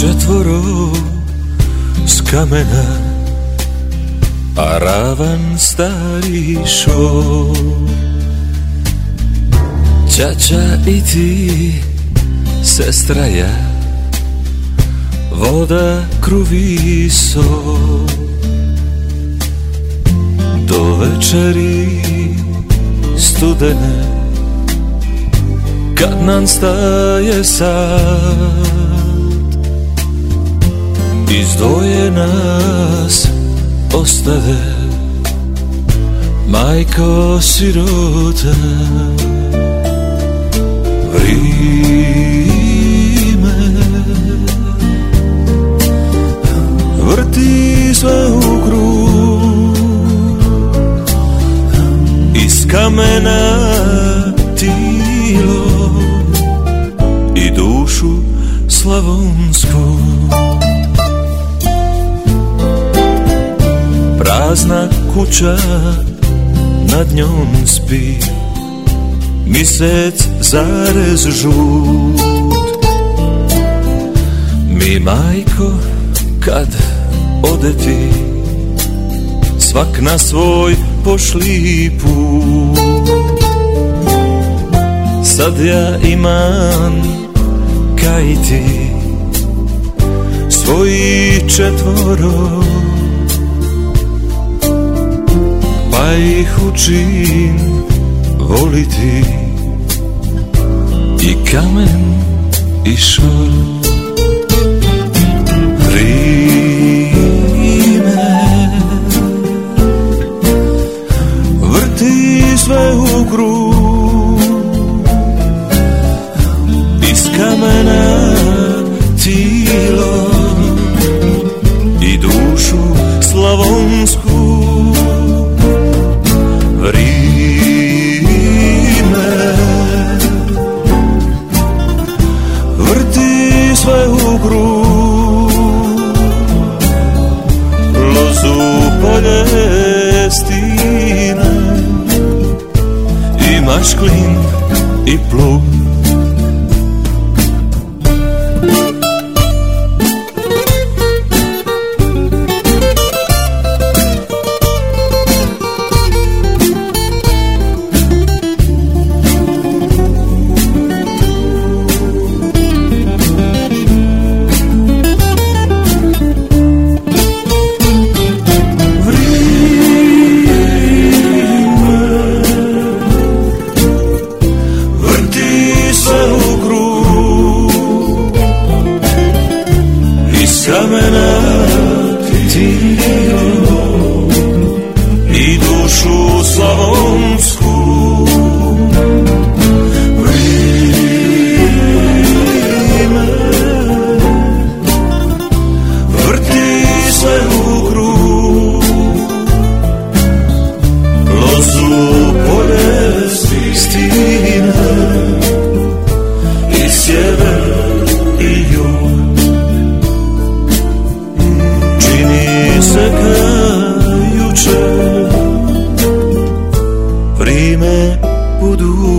četvoro z kamena a ravan starý šol. Čača i ti, sestra ja, voda, kruví sol. Do večeri studene, kad nam staje sad, izdvoje nas ostave, majko sirota. Vrime vrti sve u krug, iz kamena tilo i dušu slavonsku. Prazna kuća, nad njom spi misec zarez žut. Mi, majko, kad ode ti, svak na svoj pošli put. Sad ja imam kaj ti svoji četvoro, pa ih učim voliti i kamen i šor. Vrime vrti sve u krug, iz kamena tilo i dušu slavonsku. Vrime vrti sve u krug, lozu Poljestine i mašklin i plug. Vrime budu